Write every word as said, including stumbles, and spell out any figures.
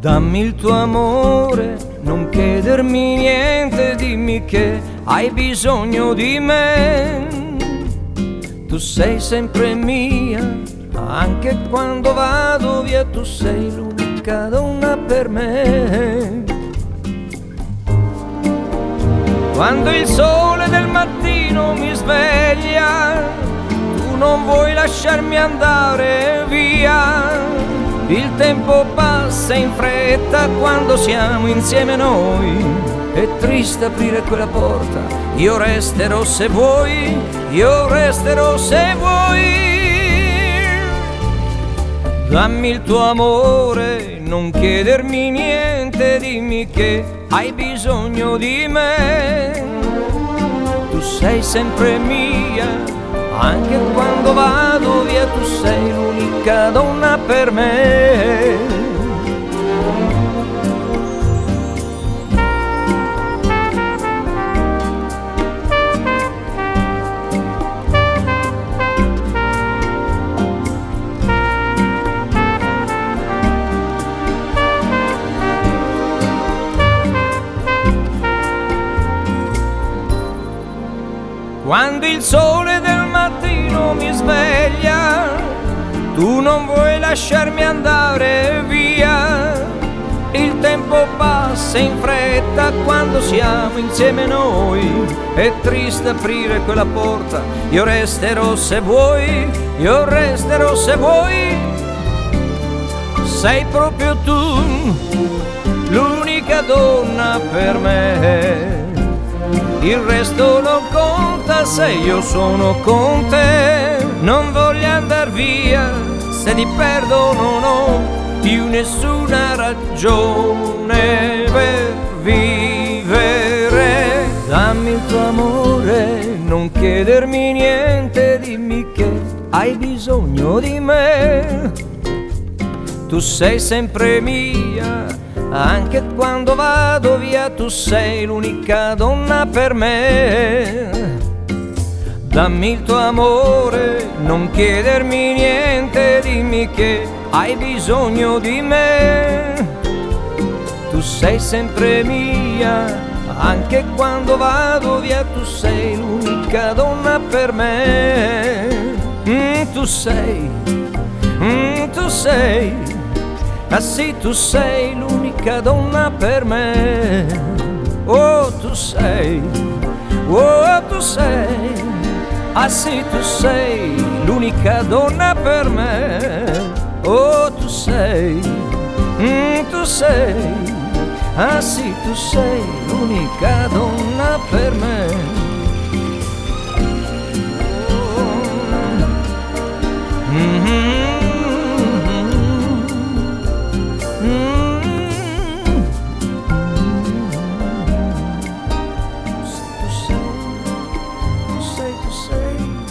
Dammi il tuo amore, non chiedermi niente, dimmi che hai bisogno di me. Tu sei sempre mia, anche quando vado via, tu sei l'unica donna per me. Quando il sole del mattino mi sveglia, tu non vuoi lasciarmi andare via. Il tempo passa in fretta quando siamo insieme noi. È triste aprire quella porta, io resterò se vuoi, io resterò se vuoi. Dammi il tuo amore, non chiedermi niente, dimmi che hai bisogno di me. Tu sei sempre mia, anche quando vado via, tu sei l'unica donna per me. Quando il sole del mattino mi sveglia, tu non vuoi lasciarmi andare via. Il tempo passa in fretta quando siamo insieme noi. È triste aprire quella porta, io resterò se vuoi, io resterò se vuoi. Sei proprio tu l'unica donna per me. Il resto non conta se io sono con te. Non voglio andar via, se ti perdo non ho più nessuna ragione per vivere. Dammi il tuo amore, non chiedermi niente, dimmi che hai bisogno di me. Tu sei sempre mia, anche quando vado via, tu sei l'unica donna per me. Dammi il tuo amore, non chiedermi niente, dimmi che hai bisogno di me. Tu sei sempre mia, anche quando vado via, tu sei l'unica donna per me. Mm, tu sei, mm, tu sei, ah sì, tu sei l'unica donna per me. Oh, tu sei, oh, tu sei, ah sì, tu sei l'unica donna per me. Oh, tu sei, mm, tu sei, ah sì, tu sei l'unica donna per me. Oh, mm-hmm. Say